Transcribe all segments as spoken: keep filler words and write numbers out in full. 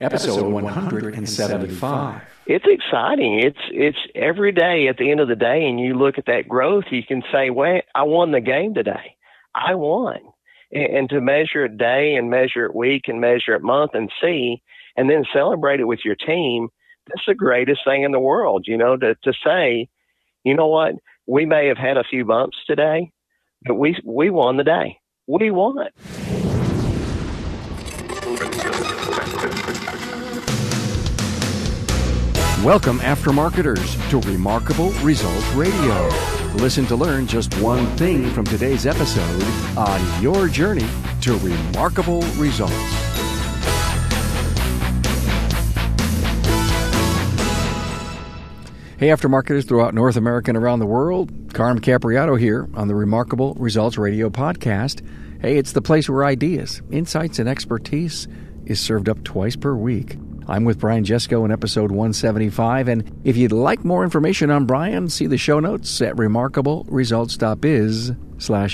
Episode one seventy-five. It's exciting. It's it's every day at the end of the day, and you look at that growth, you can say, well, I won the game today. I won. And, and to measure it day and measure it week and measure it month and see, and then celebrate it with your team, that's the greatest thing in the world, you know, to, to say, you know what, we may have had a few bumps today, but we we won the day. We won. Welcome, Aftermarketers, to Remarkable Results Radio. Listen to learn just one thing from today's episode on your journey to remarkable results. Hey, Aftermarketers throughout North America and around the world. Carm Capriato here on the Remarkable Results Radio podcast. Hey, it's the place where ideas, insights, and expertise is served up twice per week. I'm with Brian Jesko in episode one seventy-five, and if you'd like more information on Brian, see the show notes at remarkableresults.biz slash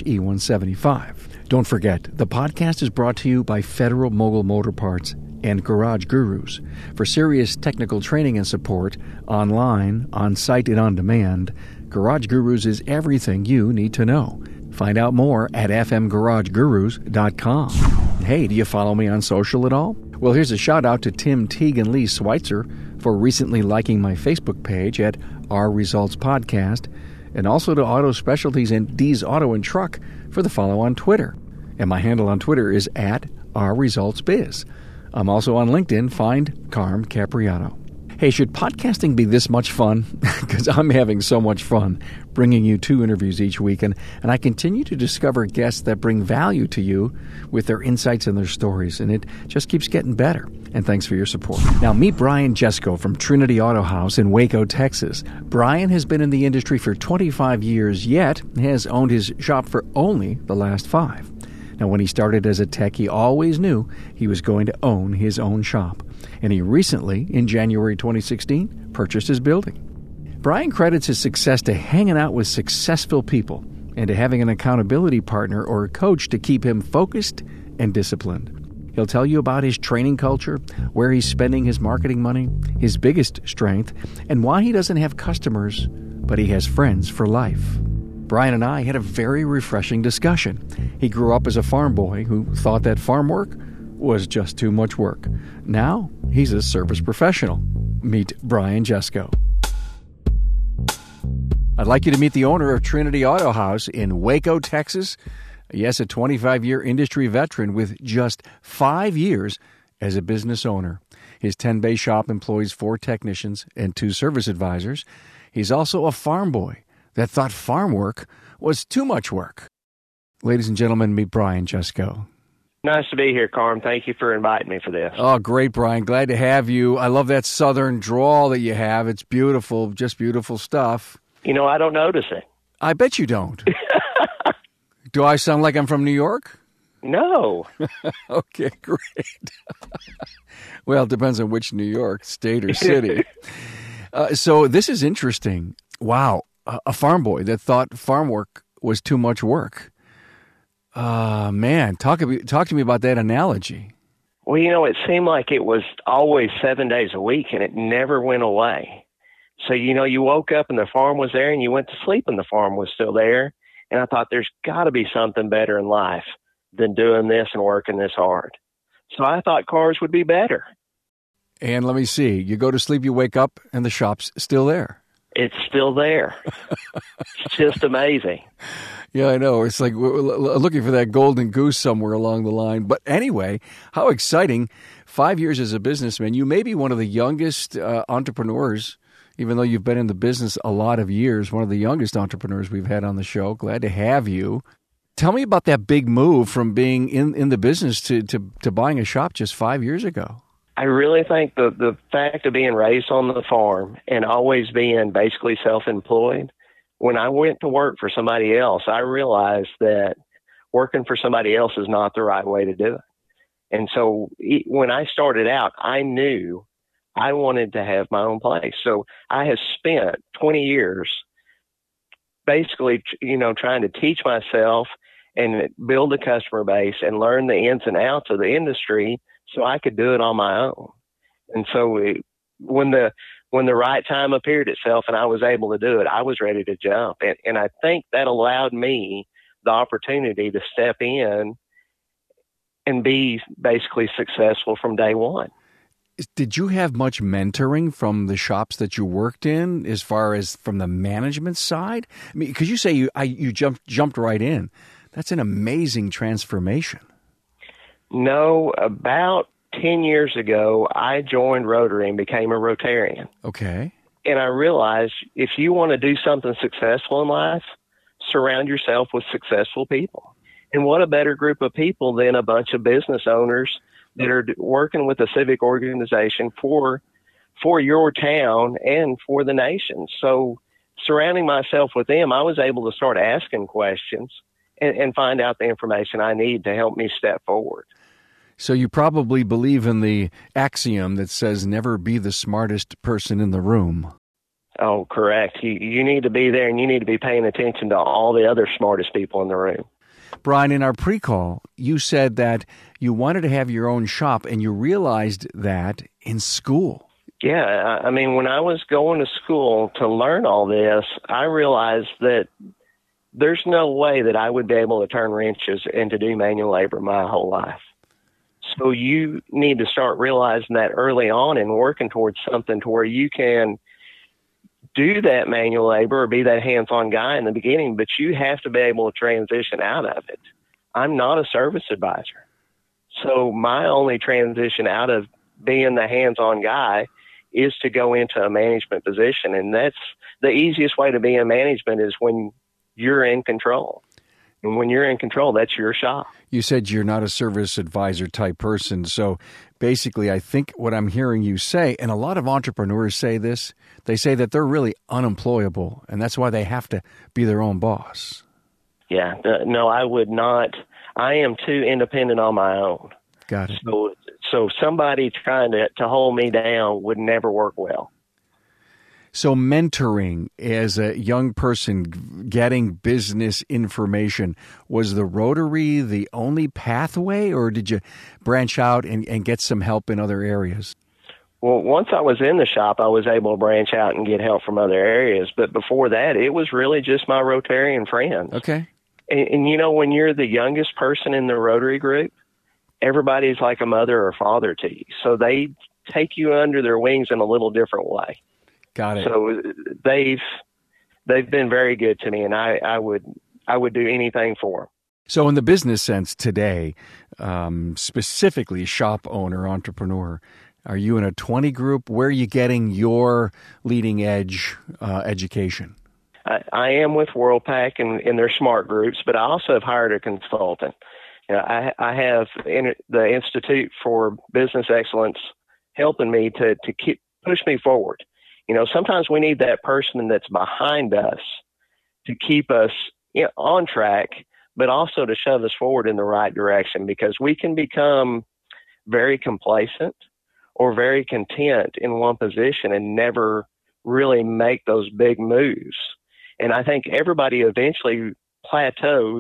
E175. Don't forget, the podcast is brought to you by Federal Mogul Motor Parts and Garage Gurus. For serious technical training and support, online, on-site, and on-demand, Garage Gurus is everything you need to know. Find out more at f m garage gurus dot com. Hey, do you follow me on social at all? Well, here's a shout out to Tim Teague and Lee Schweitzer for recently liking my Facebook page at Our Results Podcast, and also to Auto Specialties and D's Auto and Truck for the follow on Twitter. And my handle on Twitter is at Our Results Biz. I'm also on LinkedIn. Find Carm Capriato. Hey, should podcasting be this much fun? Because I'm having so much fun bringing you two interviews each week, and, and I continue to discover guests that bring value to you with their insights and their stories, and it just keeps getting better. And thanks for your support. Now, meet Brian Jesko from Trinity Auto House in Waco, Texas. Brian has been in the industry for twenty-five years, yet has owned his shop for only the last five. Now, when he started as a tech, he always knew he was going to own his own shop. And he recently, in January twenty sixteen, purchased his building. Brian credits his success to hanging out with successful people and to having an accountability partner or a coach to keep him focused and disciplined. He'll tell you about his training culture, where he's spending his marketing money, his biggest strength, and why he doesn't have customers, but he has friends for life. Brian and I had a very refreshing discussion. He grew up as a farm boy who thought that farm work was just too much work. Now, he's a service professional. Meet Brian Jesko. I'd like you to meet the owner of Trinity Auto House in Waco, Texas. Yes, a twenty-five-year industry veteran with just five years as a business owner. His ten-bay shop employs four technicians and two service advisors. He's also a farm boy that thought farm work was too much work. Ladies and gentlemen, meet Brian Jesko. Nice to be here, Carm. Thank you for inviting me for this. Oh, great, Brian. Glad to have you. I love that southern drawl that you have. It's beautiful, just beautiful stuff. You know, I don't notice it. I bet you don't. Do I sound like I'm from New York? No. Okay, great. Well, it depends on which New York, state or city. uh, so this is interesting. Wow, a, a farm boy that thought farm work was too much work. Uh, man, talk, talk to me about that analogy. Well, you know, it seemed like it was always seven days a week, and it never went away. So, you know, you woke up and the farm was there, and you went to sleep and the farm was still there. And I thought there's got to be something better in life than doing this and working this hard. So I thought cars would be better. And let me see, you go to sleep, you wake up, and the shop's still there. It's still there. It's just amazing. Yeah, I know. It's like we're looking for that golden goose somewhere along the line. But anyway, how exciting. Five years as a businessman. You may be one of the youngest uh, entrepreneurs, even though you've been in the business a lot of years, one of the youngest entrepreneurs we've had on the show. Glad to have you. Tell me about that big move from being in, in the business to, to, to buying a shop just five years ago. I really think the, the fact of being raised on the farm and always being basically self-employed, when I went to work for somebody else, I realized that working for somebody else is not the right way to do it. And so when I started out, I knew I wanted to have my own place. So I have spent twenty years basically, you know, trying to teach myself and build a customer base and learn the ins and outs of the industry so I could do it on my own. And so it, when the when the right time appeared itself and I was able to do it, I was ready to jump. And, and I think that allowed me the opportunity to step in and be basically successful from day one. Did you have much mentoring from the shops that you worked in, as far as from the management side? I mean, because you say you I, you jumped jumped right in. That's an amazing transformation. No, about ten years ago, I joined Rotary and became a Rotarian. Okay. And I realized if you want to do something successful in life, surround yourself with successful people. And what a better group of people than a bunch of business owners that are working with a civic organization for for your town and for the nation. So surrounding myself with them, I was able to start asking questions and, and find out the information I need to help me step forward. So you probably believe in the axiom that says never be the smartest person in the room. Oh, correct. You, you need to be there, and you need to be paying attention to all the other smartest people in the room. Brian, in our pre-call, you said that you wanted to have your own shop, and you realized that in school. Yeah, I mean, when I was going to school to learn all this, I realized that there's no way that I would be able to turn wrenches and to do manual labor my whole life. So you need to start realizing that early on and working towards something to where you can do that manual labor or be that hands-on guy in the beginning, but you have to be able to transition out of it. I'm not a service advisor. So my only transition out of being the hands-on guy is to go into a management position. And that's the easiest way to be in management is when you're in control. And when you're in control, that's your shop. You said you're not a service advisor type person. So basically, I think what I'm hearing you say, and a lot of entrepreneurs say this, they say that they're really unemployable, and that's why they have to be their own boss. Yeah. No, I would not. I am too independent on my own. Got it. So, so somebody trying to, to hold me down would never work well. So mentoring as a young person, getting business information, was the Rotary the only pathway, or did you branch out and, and get some help in other areas? Well, once I was in the shop, I was able to branch out and get help from other areas. But before that, it was really just my Rotarian friends. Okay. And, and you know, when you're the youngest person in the Rotary group, everybody's like a mother or father to you. So they take you under their wings in a little different way. Got it. So they've they've been very good to me, and I, I would I would do anything for them. So in the business sense today, um, specifically shop owner, entrepreneur, are you in a twenty group? Where are you getting your leading edge uh, education? I, I am with WorldPac and in their smart groups, but I also have hired a consultant. You know, I, I have in, the Institute for Business Excellence helping me to to keep push me forward. You know, sometimes we need that person that's behind us to keep us, you know, on track, but also to shove us forward in the right direction, because we can become very complacent or very content in one position and never really make those big moves. And I think everybody eventually plateaus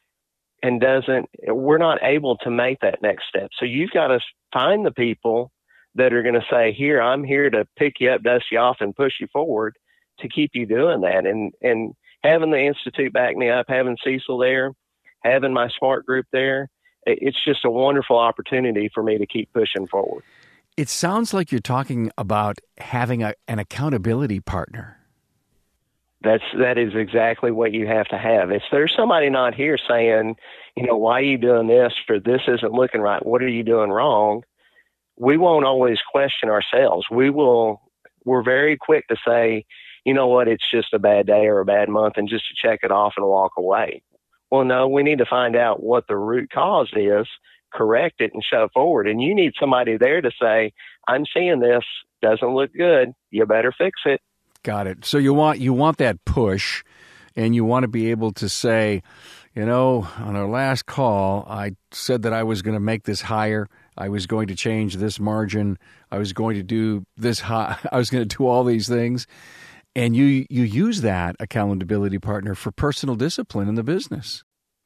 and doesn't, we're not able to make that next step. So you've got to find the people that are going to say, here, I'm here to pick you up, dust you off, and push you forward to keep you doing that. And and having the Institute back me up, having Cecil there, having my smart group there, it's just a wonderful opportunity for me to keep pushing forward. It sounds like you're talking about having a, an accountability partner. That's, that is exactly what you have to have. If there's somebody not here saying, you know, why are you doing this, or this isn't looking right, what are you doing wrong? We won't always question ourselves. We will, we're very quick to say, you know what, it's just a bad day or a bad month, and just to check it off and walk away. Well, no, we need to find out what the root cause is, correct it, and shove forward. And you need somebody there to say, I'm seeing this, doesn't look good, you better fix it. Got it. So you want, you want that push, and you want to be able to say, you know, on our last call, I said that I was going to make this higher. I was going to change this margin. I was going to do this high. I was going to do all these things. And you you use that accountability partner for personal discipline in the business.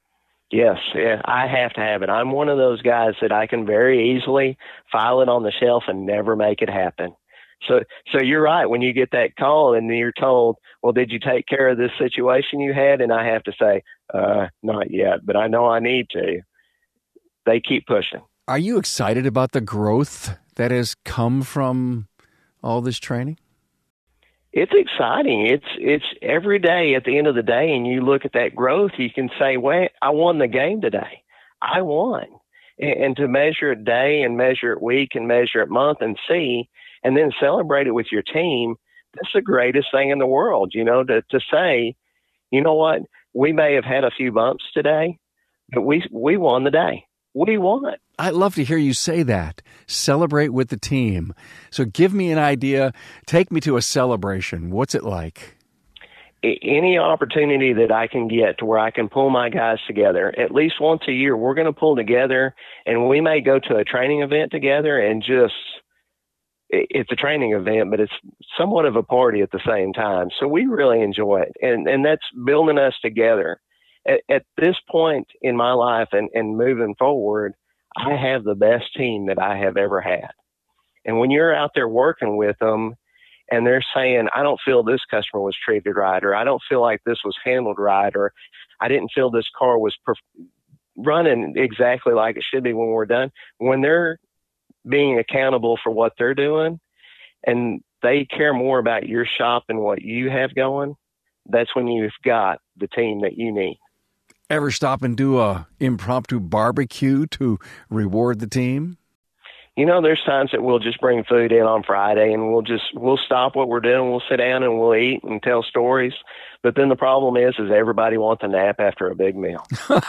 Yes, yeah, I have to have it. I'm one of those guys that I can very easily file it on the shelf and never make it happen. So, so you're right. When you get that call and you're told, well, did you take care of this situation you had? And I have to say, uh, not yet, but I know I need to. They keep pushing. Are you excited about the growth that has come from all this training? It's exciting. It's it's every day at the end of the day, and you look at that growth, you can say, well, I won the game today. I won. And, and to measure it day and measure it week and measure it month and see, and then celebrate it with your team, that's the greatest thing in the world, you know, to, to say, you know what, we may have had a few bumps today, but we we won the day. We won. I'd love to hear you say that. Celebrate with the team. So give me an idea. Take me to a celebration. What's it like? Any opportunity that I can get to where I can pull my guys together, at least once a year, we're going to pull together, and we may go to a training event together and just, it's a training event, but it's somewhat of a party at the same time. So we really enjoy it, and, and that's building us together. At, at this point in my life and, and moving forward, I have the best team that I have ever had. And when you're out there working with them and they're saying, I don't feel this customer was treated right, or I don't feel like this was handled right, or I didn't feel this car was perf- running exactly like it should be when we're done, when they're being accountable for what they're doing and they care more about your shop and what you have going, that's when you've got the team that you need. Ever stop and do a impromptu barbecue to reward the team? You know, there's times that we'll just bring food in on Friday and we'll just, we'll stop what we're doing. We'll sit down and we'll eat and tell stories. But then the problem is, is everybody wants a nap after a big meal.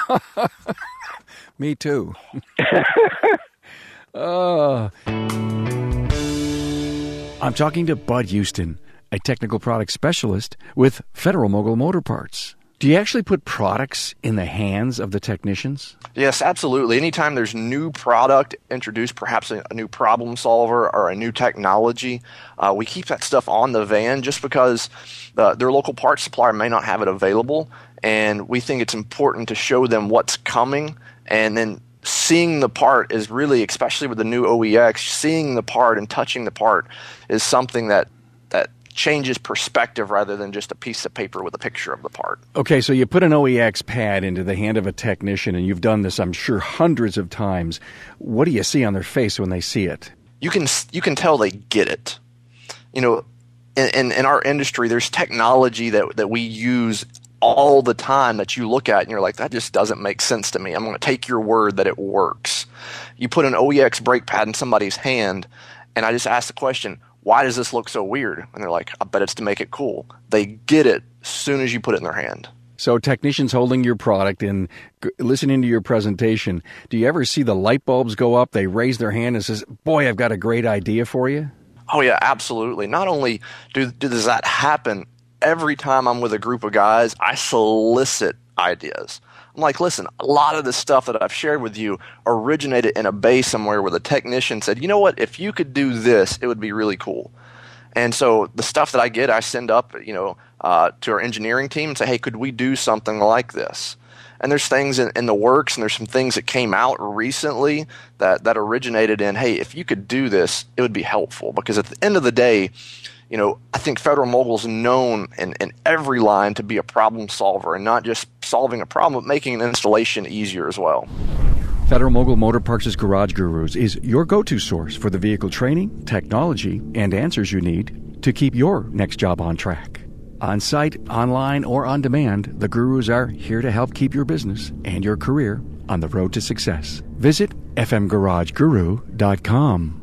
Me too. uh, I'm talking to Bud Houston, a technical product specialist with Federal Mogul Motor Parts. Do you actually put products in the hands of the technicians? Yes, absolutely. Anytime there's new product introduced, perhaps a, a new problem solver or a new technology, uh, we keep that stuff on the van just because uh, their local parts supplier may not have it available, and we think it's important to show them what's coming, and then seeing the part is really, especially with the new O E X, seeing the part and touching the part is something that that changes perspective rather than just a piece of paper with a picture of the part. Okay, so you put an O E X pad into the hand of a technician, and you've done this, I'm sure, hundreds of times. What do you see on their face when they see it? You can you can tell they get it. You know, in, in, in our industry, there's technology that, that we use all the time that you look at and you're like, that just doesn't make sense to me. I'm going to take your word that it works. You put an O E X brake pad in somebody's hand, and I just ask the question, why does this look so weird? And they're like, I bet it's to make it cool. They get it as soon as you put it in their hand. So technicians holding your product and g- listening to your presentation, do you ever see the light bulbs go up? They raise their hand and says, boy, I've got a great idea for you. Oh, yeah, absolutely. Not only do, do does that happen, every time I'm with a group of guys, I solicit ideas. I'm like, listen, a lot of the stuff that I've shared with you originated in a bay somewhere where the technician said, you know what, if you could do this, it would be really cool. And so the stuff that I get, I send up, you know, uh, to our engineering team and say, hey, could we do something like this? And there's things in, in the works, and there's some things that came out recently that, that originated in, hey, if you could do this, it would be helpful. Because at the end of the day, you know, I think Federal Mogul's known in, in every line to be a problem solver, and not just solving a problem, but making an installation easier as well. Federal Mogul Motor Parts' Garage Gurus is your go-to source for the vehicle training, technology, and answers you need to keep your next job on track. On-site, online, or on demand, the Gurus are here to help keep your business and your career on the road to success. Visit f m garage guru dot com.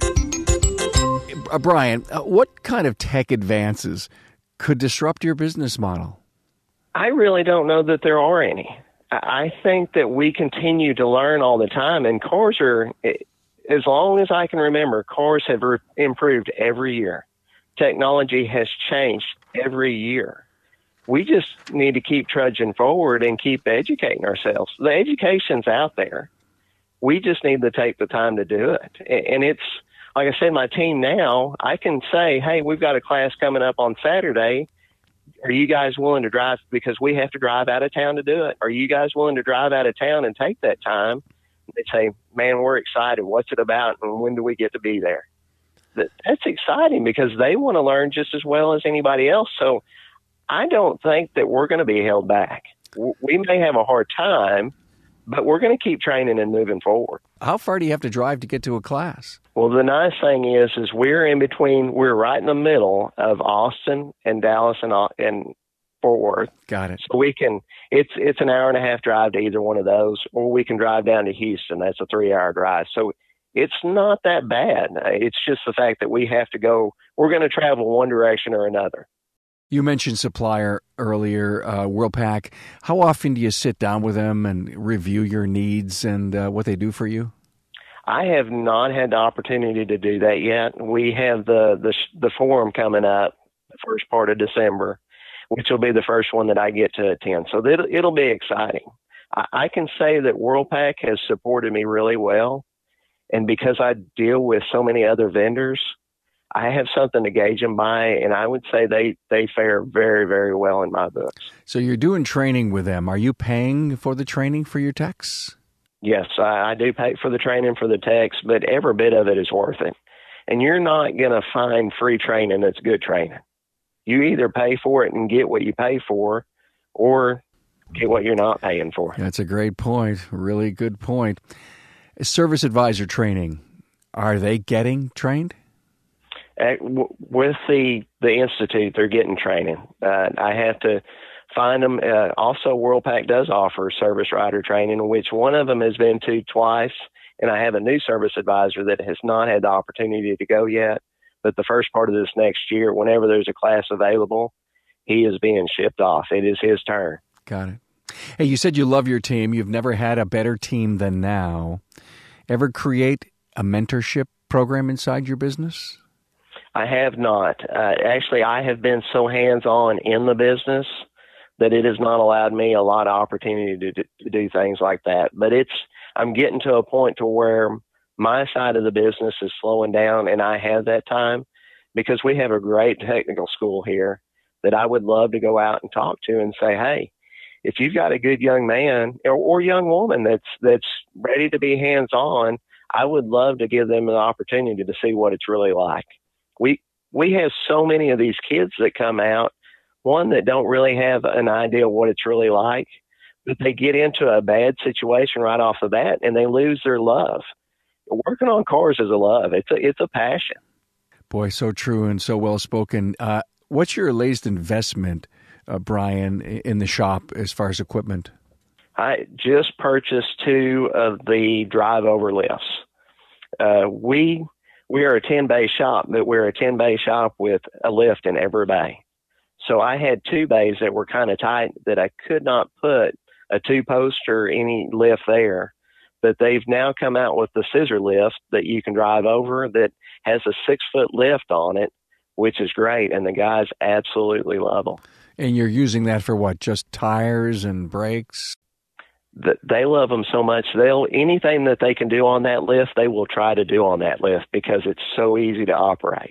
Uh, Brian, uh, what kind of tech advances could disrupt your business model? I really don't know that there are any. I think that we continue to learn all the time, and cars are, as long as I can remember, cars have re- improved every year. Technology has changed every year. We just need to keep trudging forward and keep educating ourselves. The education's out there. We just need to take the time to do it. And it's, like I said, my team now, I can say, hey, we've got a class coming up on Saturday. are you guys willing to drive? Because we have to drive out of town to do it. Are you guys willing to drive out of town and take that time? They say, man, we're excited. What's it about? And when do we get to be there? That, that's exciting because they want to learn just as well as anybody else. So I don't think that we're going to be held back. We may have a hard time, but we're going to keep training and moving forward. How far do you have to drive to get to a class? Well, the nice thing is, is we're in between, we're right in the middle of Austin and Dallas and, and Fort Worth. Got it. So we can, it's, it's an hour and a half drive to either one of those, or we can drive down to Houston. That's a three hour drive. So it's not that bad. It's just the fact that we have to go, we're going to travel one direction or another. You mentioned Supplier earlier, uh, Worldpac. How often do you sit down with them and review your needs and uh, what they do for you? I have not had the opportunity to do that yet. We have the, the, the forum coming up the first part of December, which will be the first one that I get to attend. So it'll, it'll be exciting. I, I can say that Worldpac has supported me really well. And because I deal with so many other vendors, I have something to gauge them by, and I would say they, they fare very, very well in my books. So you're doing training with them. Are you paying for the training for your techs? Yes, I, I do pay for the training for the techs, but every bit of it is worth it. And you're not going to find free training that's good training. You either pay for it and get what you pay for, or get what you're not paying for. That's a great point. Really good point. Service advisor training, are they getting trained? At, w- with the, the Institute, they're getting training. Uh, I have to find them. Uh, also, Worldpac does offer service rider training, which one of them has been to twice, and I have a new service advisor that has not had the opportunity to go yet. But the first part of this next year, whenever there's a class available, he is being shipped off. It is his turn. Got it. Hey, you said you love your team. You've never had a better team than now. Ever create a mentorship program inside your business? I have not. Uh, actually, I have been so hands-on in the business that it has not allowed me a lot of opportunity to, to, to do things like that. But it's, I'm getting to a point to where my side of the business is slowing down, and I have that time because we have a great technical school here that I would love to go out and talk to and say, hey, if you've got a good young man or, or young woman that's that's ready to be hands-on, I would love to give them an opportunity to see what it's really like. We we have so many of these kids that come out, one, that don't really have an idea what it's really like, but they get into a bad situation right off the bat and they lose their love. Working on cars is a love. It's a, it's a passion. Boy, so true and so well spoken. Uh, what's your latest investment, uh, Brian, in the shop as far as equipment? I just purchased two of the drive-over lifts. Uh, we... We are a ten-bay shop, but we're a ten-bay shop with a lift in every bay. So I had two bays that were kind of tight that I could not put a two-post or any lift there. But they've now come out with the scissor lift that you can drive over that has a six-foot lift on it, which is great, and the guys absolutely love them. And you're using that for what, just tires and brakes? That they love them so much. They'll anything that they can do on that lift, they will try to do on that lift because it's so easy to operate.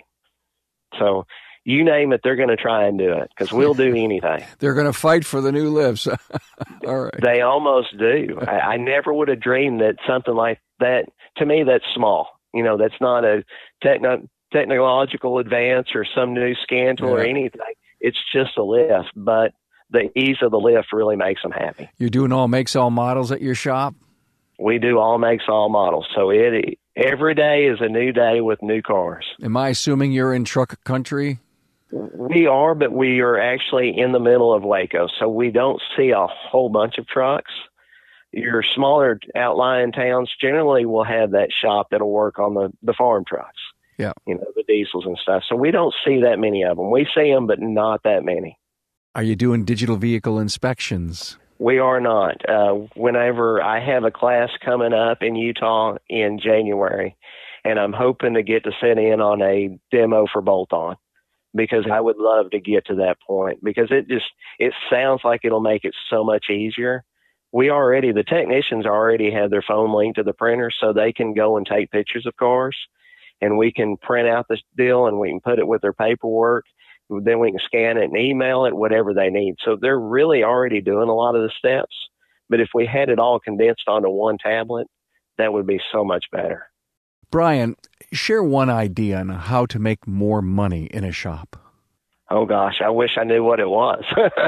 So you name it, they're going to try and do it because we'll do anything. They're going to fight for the new lifts. All right. They almost do. I, I never would have dreamed that something like that, to me, that's small. You know, that's not a techno, technological advance or some new scandal yeah. or anything. It's just a lift, but the ease of the lift really makes them happy. You're doing all makes, all models at your shop? We do all makes, all models. So it every day is a new day with new cars. Am I assuming you're in truck country? We are, but we are actually in the middle of Waco, so we don't see a whole bunch of trucks. Your smaller outlying towns generally will have that shop that'll work on the, the farm trucks. Yeah. You know, the diesels and stuff. So we don't see that many of them. We see them, but not that many. Are you doing digital vehicle inspections? We are not. Uh, whenever I have a class coming up in Utah in January, and I'm hoping to get to sit in on a demo for Bolt-On because I would love to get to that point because it just, it sounds like it'll make it so much easier. We already, the technicians already have their phone linked to the printer so they can go and take pictures of cars and we can print out this deal and we can put it with their paperwork. Then we can scan it and email it, whatever they need. So they're really already doing a lot of the steps. But if we had it all condensed onto one tablet, that would be so much better. Brian, share one idea on how to make more money in a shop. Oh gosh, I wish I knew what it was.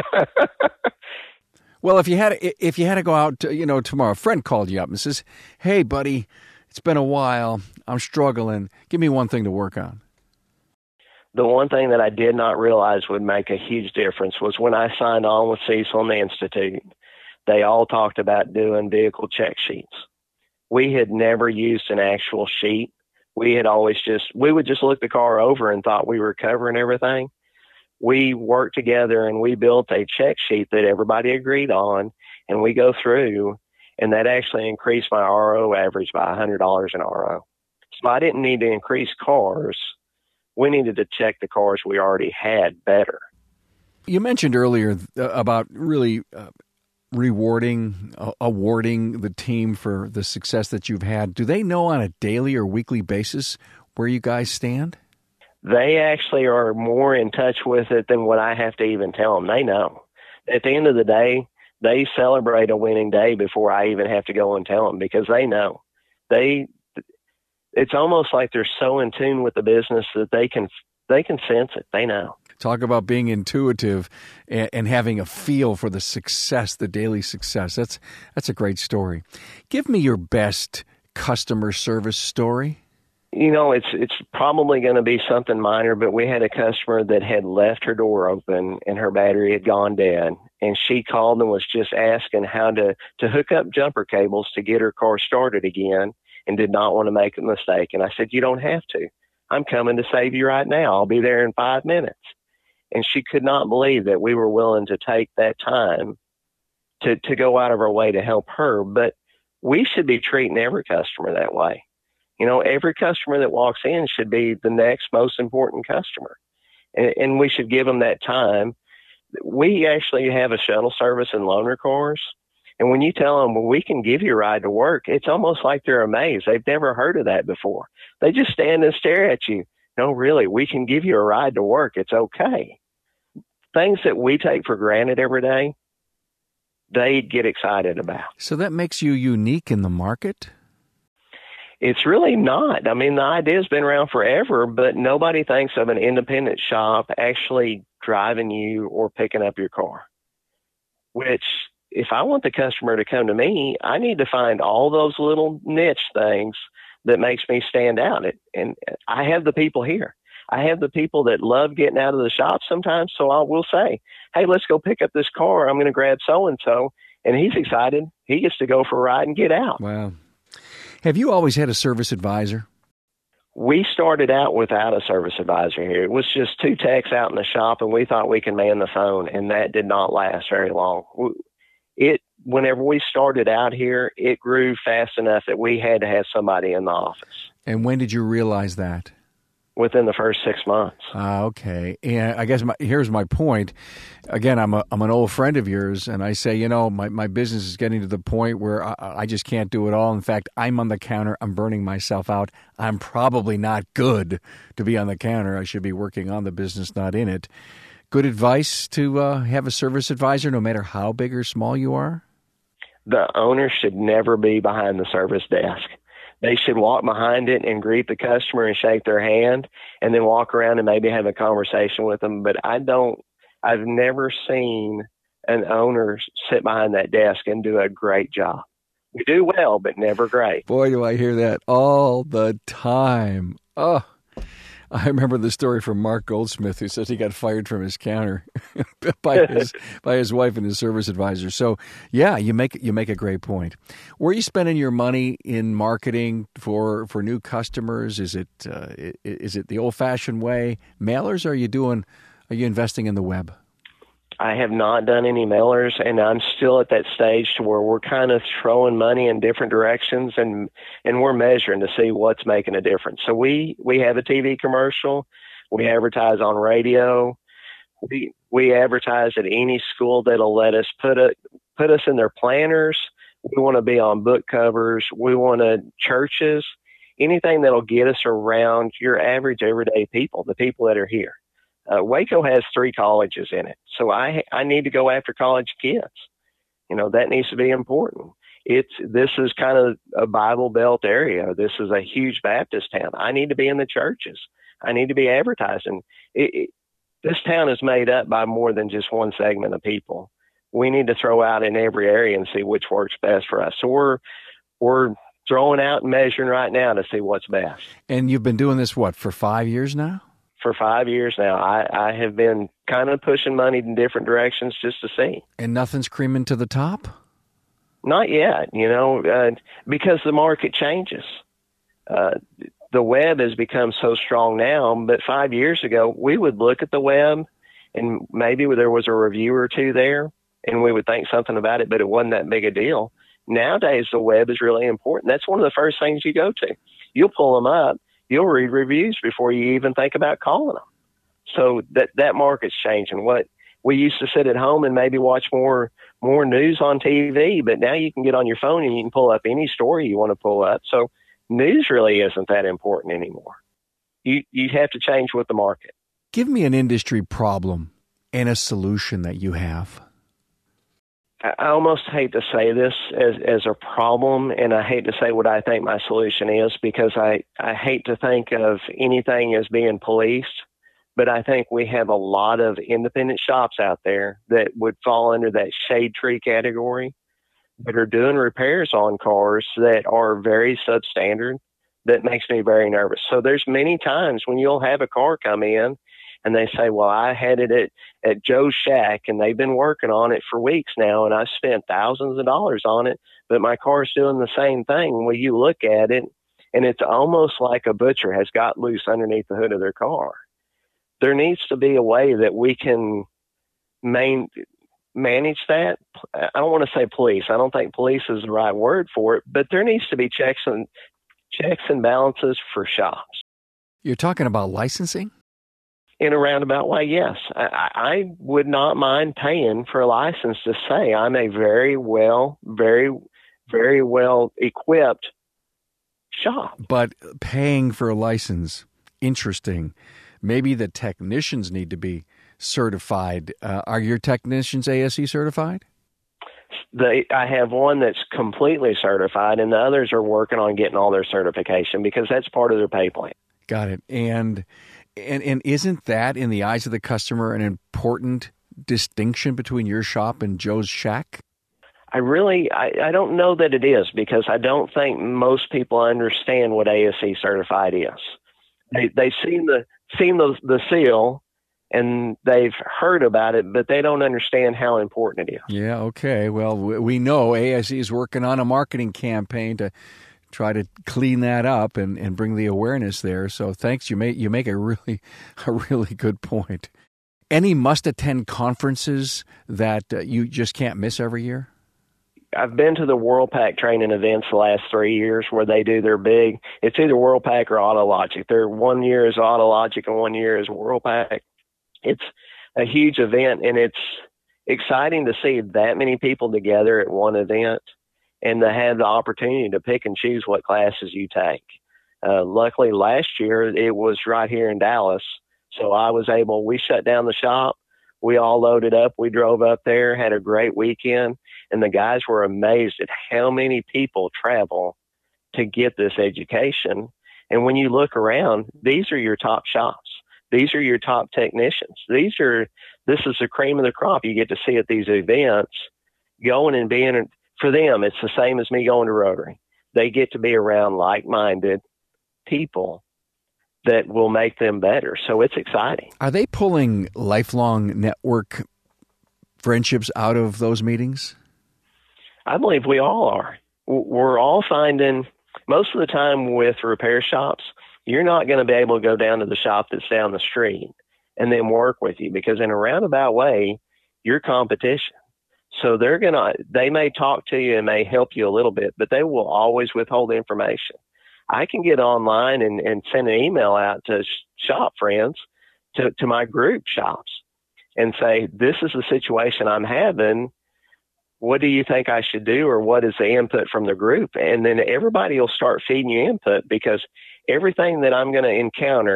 Well, if you had if you had to go out, to, you know, tomorrow, a friend called you up and says, "Hey, buddy, it's been a while. I'm struggling. Give me one thing to work on." The one thing that I did not realize would make a huge difference was when I signed on with Cecil and the Institute, they all talked about doing vehicle check sheets. We had never used an actual sheet. We had always just, we would just look the car over and thought we were covering everything. We worked together and we built a check sheet that everybody agreed on, and we go through, and that actually increased my R O average by one hundred dollars an R O. So I didn't need to increase cars. We needed to check the cars we already had better. You mentioned earlier about really uh, rewarding, uh, awarding the team for the success that you've had. Do they know on a daily or weekly basis where you guys stand? They actually are more in touch with it than what I have to even tell them. They know. At the end of the day, they celebrate a winning day before I even have to go and tell them, because they know. They, it's almost like they're so in tune with the business that they can they can sense it. They know. Talk about being intuitive and, and having a feel for the success, the daily success. That's that's a great story. Give me your best customer service story. You know, it's it's probably going to be something minor, but we had a customer that had left her door open and her battery had gone dead. And she called and was just asking how to, to hook up jumper cables to get her car started again, and did not want to make a mistake. And I said, you don't have to. I'm coming to save you right now. I'll be there in five minutes. And she could not believe that we were willing to take that time to, to go out of our way to help her. But we should be treating every customer that way. You know, every customer that walks in should be the next most important customer. And, and we should give them that time. We actually have a shuttle service in loaner cars. And when you tell them, well, we can give you a ride to work, it's almost like they're amazed. They've never heard of that before. They just stand and stare at you. No, really, we can give you a ride to work. It's okay. Things that we take for granted every day, they get excited about. So that makes you unique in the market? It's really not. I mean, the idea's been around forever, but nobody thinks of an independent shop actually driving you or picking up your car, which if I want the customer to come to me, I need to find all those little niche things that makes me stand out. And I have the people here. I have the people that love getting out of the shop sometimes. So I will say, hey, let's go pick up this car. I'm going to grab so-and-so. And he's excited. He gets to go for a ride and get out. Wow. Have you always had a service advisor? We started out without a service advisor here. It was just two techs out in the shop, and we thought we could man the phone, and that did not last very long. It, whenever we started out here, it grew fast enough that we had to have somebody in the office. And when did you realize that? Within the first six months. Ah, okay. And I guess my, here's my point. Again, I'm a, I'm an old friend of yours, and I say, you know, my, my business is getting to the point where I, I just can't do it all. In fact, I'm on the counter. I'm burning myself out. I'm probably not good to be on the counter. I should be working on the business, not in it. Good advice to uh, have a service advisor, no matter how big or small you are? The owner should never be behind the service desk. They should walk behind it and greet the customer and shake their hand, and then walk around and maybe have a conversation with them. But I don't, I've never seen an owner sit behind that desk and do a great job. We do well, but never great. Boy, do I hear that all the time. Oh, I remember the story from Mark Goldsmith, who says he got fired from his counter by his by his wife and his service advisor. So, yeah, you make you make a great point. Where are you spending your money in marketing for, for new customers? Is it uh, is it the old fashioned way, mailers? Or are you doing? Are you investing in the web? I have not done any mailers, and I'm still at that stage to where we're kind of throwing money in different directions, and, and we're measuring to see what's making a difference. So we, we have a T V commercial. We advertise on radio. We, we advertise at any school that'll let us put a, put us in their planners. We want to be on book covers. We want to churches, anything that'll get us around your average everyday people, the people that are here. Uh, Waco has three colleges in it. So I, I need to go after college kids. You know, that needs to be important. It's, this is kind of a Bible Belt area. This is a huge Baptist town. I need to be in the churches. I need to be advertising. It, it, this town is made up by more than just one segment of people. We need to throw out in every area and see which works best for us. So we're, we're throwing out and measuring right now to see what's best. And you've been doing this, what, for five years now? For five years now. I, I have been kind of pushing money in different directions just to see. And nothing's creaming to the top? Not yet, you know, uh, because the market changes. Uh, the web has become so strong now, but five years ago, we would look at the web and maybe there was a review or two there and we would think something about it, but it wasn't that big a deal. Nowadays, the web is really important. That's one of the first things you go to. You'll pull them up. You'll read reviews before you even think about calling them. So that, that market's changing. What we used to sit at home and maybe watch more, more news on T V, but now you can get on your phone and you can pull up any story you want to pull up. So news really isn't that important anymore. You, you have to change with the market. Give me an industry problem and a solution that you have. I almost hate to say this as, as a problem, and I hate to say what I think my solution is because I, I hate to think of anything as being policed, but I think we have a lot of independent shops out there that would fall under that shade tree category that are doing repairs on cars that are very substandard. That makes me very nervous. So there's many times when you'll have a car come in and they say, well, I had it at, at Joe's Shack and they've been working on it for weeks now and I spent thousands of dollars on it, but my car's doing the same thing. Well, you look at it and it's almost like a butcher has got loose underneath the hood of their car. There needs to be a way that we can main, manage that. I don't want to say police. I don't think police is the right word for it, but there needs to be checks and checks and balances for shops. You're talking about licensing? In a roundabout way, yes. I, I would not mind paying for a license to say I'm a very well, very, very well equipped shop. But paying for a license, interesting. Maybe the technicians need to be certified. Uh, are your technicians A S E certified? They, I have one that's completely certified, and the others are working on getting all their certification because that's part of their pay plan. Got it. And and and isn't that, in the eyes of the customer, an important distinction between your shop and Joe's Shack? I really, I, I don't know that it is because I don't think most people understand what A S E certified is. They they seen the seen the the seal and they've heard about it, but they don't understand how important it is. Yeah. Okay. Well, we know A S E is working on a marketing campaign to try to clean that up and, and bring the awareness there. So thanks. You make you make a really a really good point. Any must-attend conferences that uh, you just can't miss every year? I've been to the WorldPac training events the last three years where they do their big, it's either WorldPac or AutoLogic. Their one year is AutoLogic and one year is WorldPac. It's a huge event and it's exciting to see that many people together at one event and to have the opportunity to pick and choose what classes you take. Uh, luckily last year it was right here in Dallas. So I was able, we shut down the shop. We all loaded up. We drove up there, had a great weekend, and the guys were amazed at how many people travel to get this education. And when you look around, these are your top shops. These are your top technicians. These are, this is the cream of the crop you get to see at these events. Going and being, for them, it's the same as me going to Rotary. They get to be around like-minded people that will make them better. So it's exciting. Are they pulling lifelong network friendships out of those meetings? I believe we all are. We're all finding, most of the time with repair shops, you're not going to be able to go down to the shop that's down the street and then work with you because in a roundabout way, you're competition. So they're going to, they may talk to you and may help you a little bit, but they will always withhold information. I can get online and, and send an email out to shop friends, to, to my group shops and say, this is the situation I'm having. What do you think I should do? Or what is the input from the group? And then everybody will start feeding you input because everything that I'm going to encounter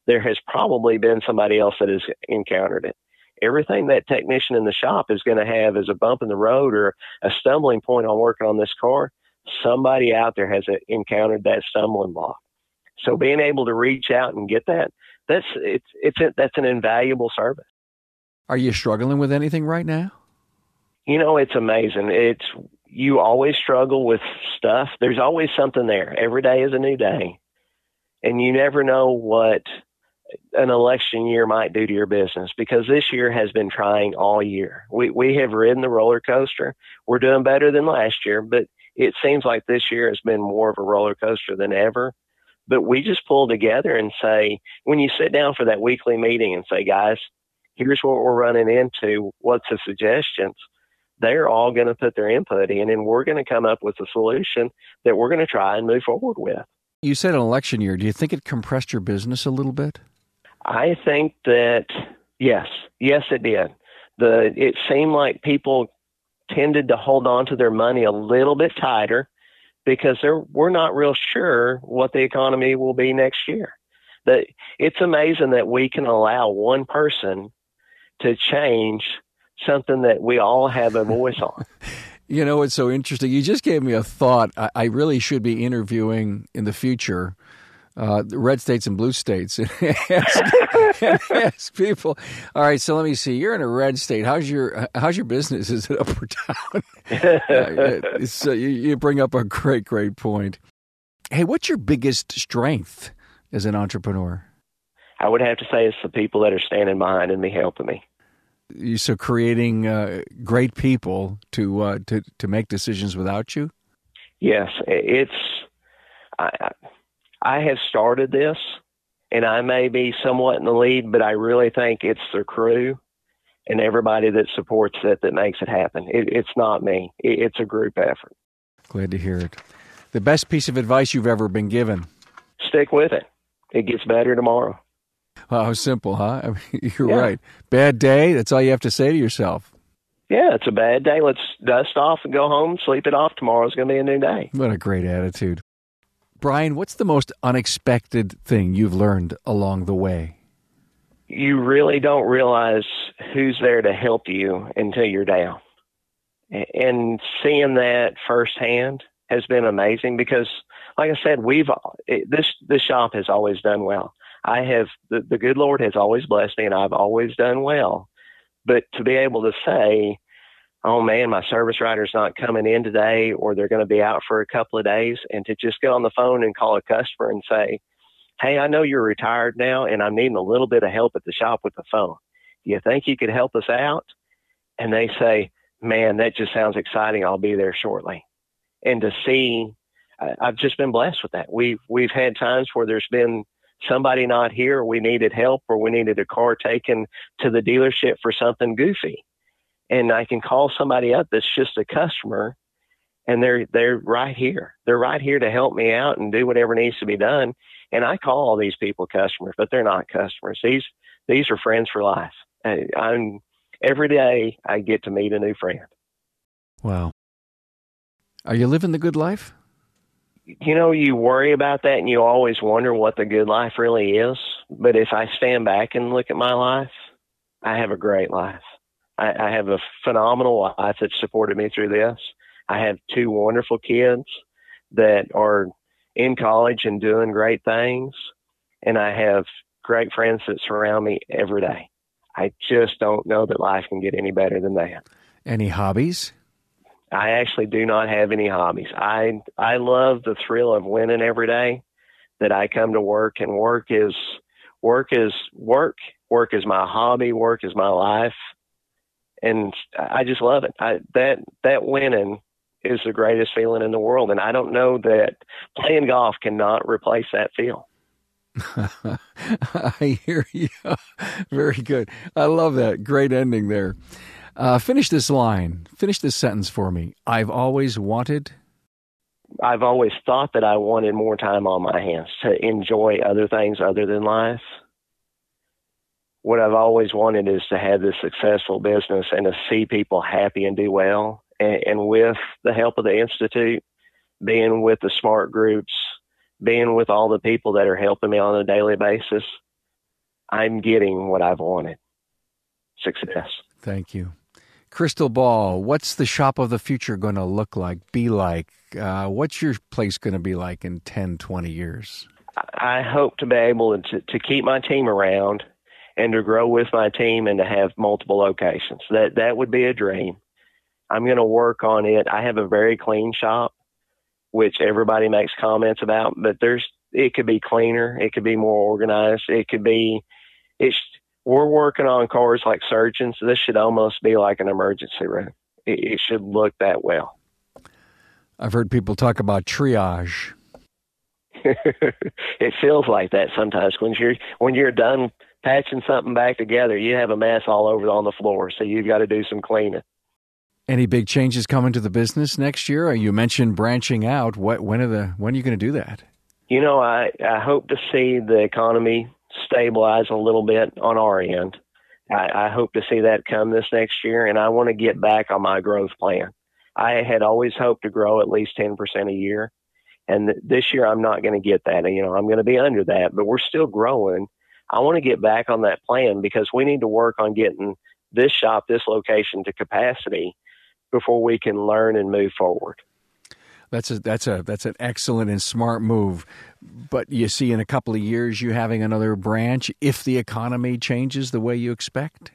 there has probably been somebody else that has encountered it. Everything that technician in the shop is going to have as a bump in the road or a stumbling point on working on this car, somebody out there has encountered that stumbling block. So being able to reach out and get that, that's it's it's a, that's an invaluable service. Are you struggling with anything right now? You know, it's amazing. It's you always struggle with stuff. There's always something there. Every day is a new day, and you never know what an election year might do to your business, because this year has been trying all year. We we have ridden the roller coaster. We're doing better than last year, but it seems like this year has been more of a roller coaster than ever. But we just pull together and say, when you sit down for that weekly meeting and say, guys, here's what we're running into, what's the suggestions? They're all going to put their input in, and we're going to come up with a solution that we're going to try and move forward with. You said an election year. Do you think it compressed your business a little bit? I think that, yes, yes, it did. The It seemed like people tended to hold on to their money a little bit tighter because they're, we're not real sure what the economy will be next year. That it's amazing that we can allow one person to change something that we all have a voice on. You know, it's so interesting. You just gave me a thought. I, I really should be interviewing in the future uh, red states and blue states and ask, and ask people. All right, so let me see. You're in a red state. How's your how's your business? Is it up or down? uh, so you, you bring up a great, great point. Hey, what's your biggest strength as an entrepreneur? I would have to say it's the people that are standing behind and me helping me. So creating uh, great people to uh, to to make decisions without you? Yes, it's. I, I have started this, and I may be somewhat in the lead, but I really think it's the crew and everybody that supports it that makes it happen. It, it's not me. It, it's a group effort. Glad to hear it. The best piece of advice you've ever been given? Stick with it. It gets better tomorrow. Well, how simple, huh? I mean, you're yeah. right. Bad day, that's all you have to say to yourself. Yeah, it's a bad day. Let's dust off and go home, sleep it off. Tomorrow's going to be a new day. What a great attitude. Brian, what's the most unexpected thing you've learned along the way? You really don't realize who's there to help you until you're down. And seeing that firsthand has been amazing because, like I said, we've it, this this shop has always done well. I have the, the good Lord has always blessed me, and I've always done well. But to be able to say, oh man, my service rider's not coming in today, or they're going to be out for a couple of days, and to just get on the phone and call a customer and say, hey, I know you're retired now, and I'm needing a little bit of help at the shop with the phone. Do you think you could help us out? And they say, man, that just sounds exciting. I'll be there shortly. And to see, I've just been blessed with that. We've, we've had times where there's been somebody not here, we needed help, or we needed a car taken to the dealership for something goofy. And I can call somebody up that's just a customer, and they're they're right here. They're right here to help me out and do whatever needs to be done. And I call all these people customers, but they're not customers. These these are friends for life. I, I'm every day I get to meet a new friend. Wow. Are you living the good life? You know, you worry about that, and you always wonder what the good life really is. But if I stand back and look at my life, I have a great life. I, I have a phenomenal wife that supported me through this. I have two wonderful kids that are in college and doing great things. And I have great friends that surround me every day. I just don't know that life can get any better than that. Any hobbies? I actually do not have any hobbies. I I love the thrill of winning every day that I come to work, and work is work is work. Work is my hobby. Work is my life. And I just love it. I, that that winning is the greatest feeling in the world, and I don't know that playing golf cannot replace that feel. I hear you. Very good. I love that. Great ending there. Uh, finish this line. Finish this sentence for me. I've always wanted. I've always thought that I wanted more time on my hands to enjoy other things other than life. What I've always wanted is to have this successful business and to see people happy and do well. And, and with the help of the Institute, being with the smart groups, being with all the people that are helping me on a daily basis, I'm getting what I've wanted. Success. Thank you. Crystal ball, what's the shop of the future going to look like, be like? Uh, what's your place going to be like in ten, twenty years? I hope to be able to, to keep my team around and to grow with my team and to have multiple locations. That that would be a dream. I'm going to work on it. I have a very clean shop, which everybody makes comments about, but there's it could be cleaner. It could be more organized. It could be, it's, we're working on cars like surgeons. This should almost be like an emergency room. It, it should look that well. I've heard people talk about triage. It feels like that sometimes. When you're when you're done patching something back together, you have a mess all over on the floor, so you've got to do some cleaning. Any big changes coming to the business next year? You mentioned branching out. What when are the when are you going to do that? You know, I, I hope to see the economy stabilize a little bit on our end. I, I hope to see that come this next year, and I want to get back on my growth plan. I had always hoped to grow at least ten percent a year, and th- this year I'm not going to get that. You know, I'm going to be under that, but we're still growing. I want to get back on that plan because we need to work on getting this shop, this location to capacity before we can learn and move forward. That's a that's a that's an excellent and smart move. But you see in a couple of years you having another branch if the economy changes the way you expect?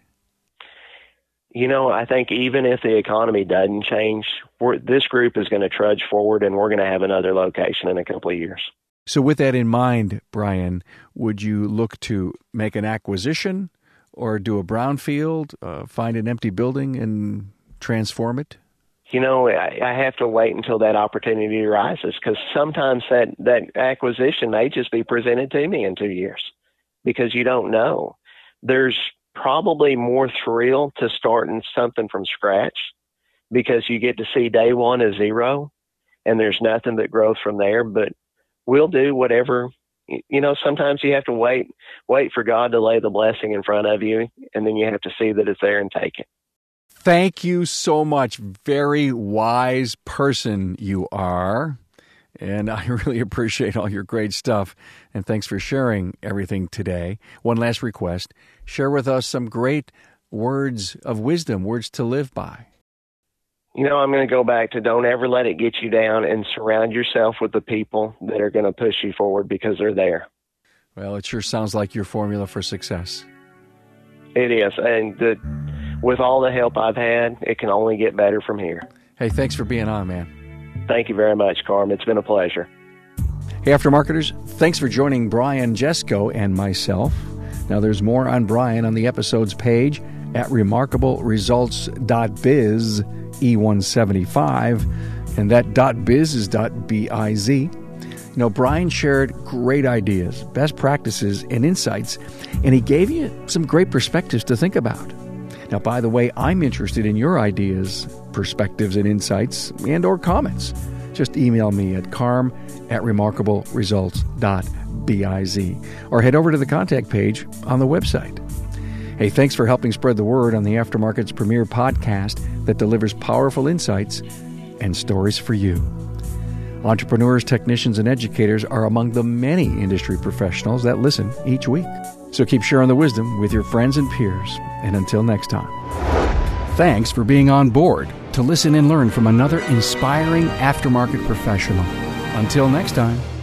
You know, I think even if the economy doesn't change, we're, this group is going to trudge forward and we're going to have another location in a couple of years. So with that in mind, Brian, would you look to make an acquisition or do a brownfield, uh, find an empty building and transform it? You know, I, I have to wait until that opportunity arises because sometimes that, that acquisition may just be presented to me in two years because you don't know. There's probably more thrill to starting something from scratch because you get to see day one as zero and there's nothing but growth from there. But we'll do whatever, you know, sometimes you have to wait, wait for God to lay the blessing in front of you and then you have to see that it's there and take it. Thank you so much. Very wise person you are. And I really appreciate all your great stuff. And thanks for sharing everything today. One last request. Share with us some great words of wisdom, words to live by. You know, I'm going to go back to don't ever let it get you down and surround yourself with the people that are going to push you forward because they're there. Well, it sure sounds like your formula for success. It is. And the, with all the help I've had, it can only get better from here. Hey, thanks for being on, man. Thank you very much, Carm. It's been a pleasure. Hey, Aftermarketers, thanks for joining Brian Jesko and myself. Now, there's more on Brian on the episode's page at remarkable results dot biz E one seventy-five, and that .biz is .biz. You know, Brian shared great ideas, best practices, and insights, and he gave you some great perspectives to think about. Now, by the way, I'm interested in your ideas, perspectives, and insights, and or comments. Just email me at carm at remarkable results dot biz or head over to the contact page on the website. Hey, thanks for helping spread the word on the Aftermarket's premier podcast that delivers powerful insights and stories for you. Entrepreneurs, technicians, and educators are among the many industry professionals that listen each week. So keep sharing the wisdom with your friends and peers. And until next time, thanks for being on board to listen and learn from another inspiring aftermarket professional. Until next time.